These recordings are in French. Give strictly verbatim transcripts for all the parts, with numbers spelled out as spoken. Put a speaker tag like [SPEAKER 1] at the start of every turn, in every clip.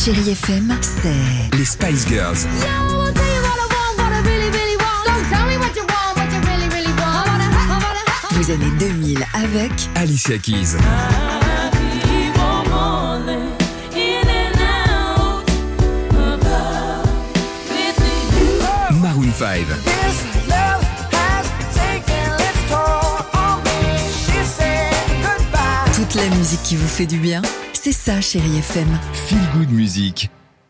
[SPEAKER 1] Chérie F M, c'est
[SPEAKER 2] les Spice Girls.
[SPEAKER 1] vous années deux mille avec
[SPEAKER 2] Alicia Keys. Maroon five.
[SPEAKER 1] toute la musique qui vous fait du bien. C'est ça, Chérie F M.
[SPEAKER 2] Feel Good Music.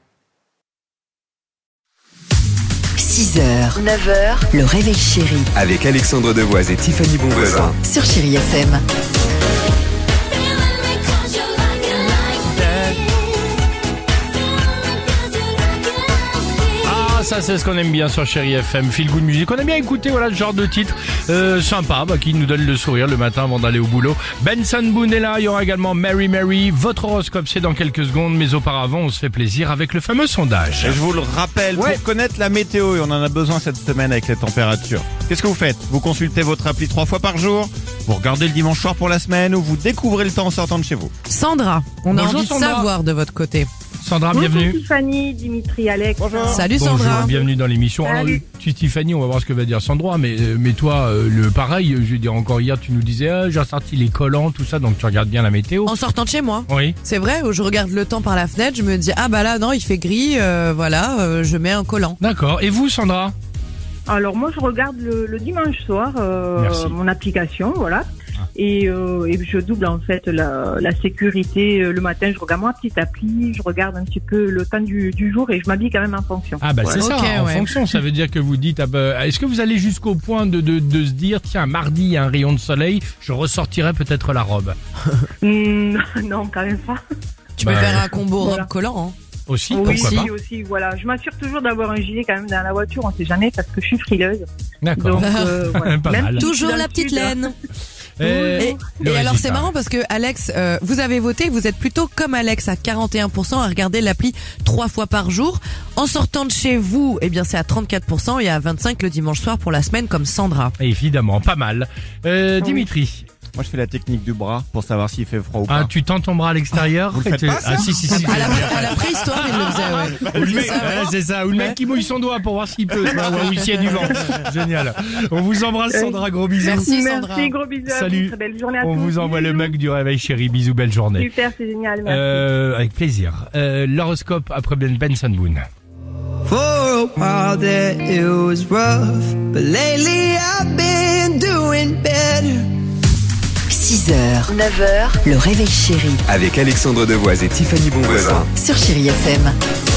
[SPEAKER 1] six heures, neuf heures, le réveil chéri.
[SPEAKER 2] Avec Alexandre Devoise et Tiffany Bonvoisin.
[SPEAKER 1] Sur Chérie F M.
[SPEAKER 3] Ça c'est ce qu'on aime bien sur Chérie F M, Feel Good Music. On aime bien écouter voilà ce genre de titre euh, sympa bah, qui nous donne le sourire le matin avant d'aller au boulot. Benson Boone est là, il y aura également Mary Mary. Votre horoscope c'est dans quelques secondes, mais auparavant on se fait plaisir avec le fameux sondage.
[SPEAKER 4] Et je vous le rappelle,
[SPEAKER 3] Ouais.
[SPEAKER 4] pour connaître la météo, et on en a besoin cette semaine avec les températures. Qu'est-ce que vous faites? Vous consultez votre appli trois fois par jour, vous regardez le dimanche soir pour la semaine, ou vous découvrez le temps en sortant de chez vous?
[SPEAKER 5] Sandra, on a
[SPEAKER 3] Bonjour,
[SPEAKER 5] envie de
[SPEAKER 3] Sandra.
[SPEAKER 5] savoir de votre côté.
[SPEAKER 3] Sandra,
[SPEAKER 6] Bonjour
[SPEAKER 3] bienvenue.
[SPEAKER 6] Tiffany, Dimitri, Alex.
[SPEAKER 4] Bonjour.
[SPEAKER 5] Salut
[SPEAKER 3] Bonjour,
[SPEAKER 5] Sandra.
[SPEAKER 3] bienvenue dans l'émission. Alors,
[SPEAKER 6] Salut.
[SPEAKER 3] tu Tiffany, on va voir ce que va dire Sandra, mais, euh, mais toi, euh, le pareil, je veux dire encore hier, tu nous disais, ah, j'ai ressorti les collants, tout ça, donc tu regardes bien la météo.
[SPEAKER 5] En sortant de chez moi.
[SPEAKER 3] Oui.
[SPEAKER 5] C'est vrai, où je regarde le temps par la fenêtre, je me dis ah bah là non il fait gris, euh, voilà, euh, je mets un collant.
[SPEAKER 3] D'accord. Et vous, Sandra?
[SPEAKER 6] Alors moi je regarde le, le dimanche soir euh,
[SPEAKER 3] Merci.
[SPEAKER 6] mon application, voilà. Et, euh, et je double en fait la, la sécurité. Le matin je regarde ma petite appli, je regarde un petit peu le temps du, du jour et je m'habille quand même en fonction.
[SPEAKER 3] Ah bah c'est
[SPEAKER 5] Ouais.
[SPEAKER 3] ça,
[SPEAKER 5] Ok,
[SPEAKER 3] en
[SPEAKER 5] ouais.
[SPEAKER 3] fonction, ça veut dire que vous dites, ah bah, est-ce que vous allez jusqu'au point de, de, de se dire, tiens, mardi, il y a un rayon de soleil, je ressortirai peut-être la robe
[SPEAKER 6] Hum, non, quand même pas.
[SPEAKER 5] Tu
[SPEAKER 3] Bah,
[SPEAKER 5] peux faire un combo
[SPEAKER 6] voilà.
[SPEAKER 5] robe collant. Hein.
[SPEAKER 3] aussi,
[SPEAKER 6] Oui,
[SPEAKER 3] pourquoi
[SPEAKER 6] aussi,
[SPEAKER 3] pas.
[SPEAKER 6] aussi, voilà. Je m'assure toujours d'avoir un gilet quand même dans la voiture, on sait jamais parce que je suis frileuse.
[SPEAKER 3] D'accord.
[SPEAKER 6] Donc euh, voilà.
[SPEAKER 3] Pas
[SPEAKER 6] Même
[SPEAKER 3] mal.
[SPEAKER 6] si je suis
[SPEAKER 5] Toujours
[SPEAKER 6] dans
[SPEAKER 5] la
[SPEAKER 6] le
[SPEAKER 5] petite
[SPEAKER 6] sud,
[SPEAKER 5] laine.
[SPEAKER 3] Euh,
[SPEAKER 5] Et,
[SPEAKER 3] le
[SPEAKER 5] et alors
[SPEAKER 3] résultat.
[SPEAKER 5] c'est marrant parce que Alex, euh, vous avez voté, vous êtes plutôt comme Alex à quarante et un pour cent à regarder l'appli trois fois par jour. En sortant de chez vous, eh bien c'est à trente-quatre pour cent et à vingt-cinq le dimanche soir pour la semaine comme Sandra.
[SPEAKER 3] Évidemment, pas mal. Euh, Dimitri,
[SPEAKER 4] Moi je fais la technique du bras pour savoir s'il fait froid ou
[SPEAKER 3] ah,
[SPEAKER 4] pas.
[SPEAKER 3] tu tends ton bras à l'extérieur.
[SPEAKER 4] Vous le faites
[SPEAKER 3] et tu-
[SPEAKER 4] pas, ça
[SPEAKER 3] Ah si, si, si.
[SPEAKER 5] À la, à la préhistoire il le faisait, ouais.
[SPEAKER 3] Ou le mec,
[SPEAKER 5] C'est ça, ouais.
[SPEAKER 3] ouais, c'est ça, ou le mec qui mouille son doigt pour voir s'il peut, tu vois, ou s'il y a du vent. Génial. On vous embrasse, Sandra, gros bisous.
[SPEAKER 5] Merci, Sandra.
[SPEAKER 6] Merci, gros bisous à
[SPEAKER 3] Salut.
[SPEAKER 6] vous, très belle journée à
[SPEAKER 3] On
[SPEAKER 6] tous.
[SPEAKER 3] vous envoie le
[SPEAKER 6] Bisous.
[SPEAKER 3] mug du réveil, chéri. Bisous, belle journée.
[SPEAKER 6] Super, c'est génial, merci.
[SPEAKER 3] Euh, avec plaisir. Euh, l'horoscope après Ben Benson Boone.
[SPEAKER 7] For a while there it was rough, but lately I've been doing better.
[SPEAKER 1] six heures, neuf heures, le réveil chéri.
[SPEAKER 2] Avec Alexandre Devoise et Tiffany Bonvoisin.
[SPEAKER 1] Sur Chérie F M.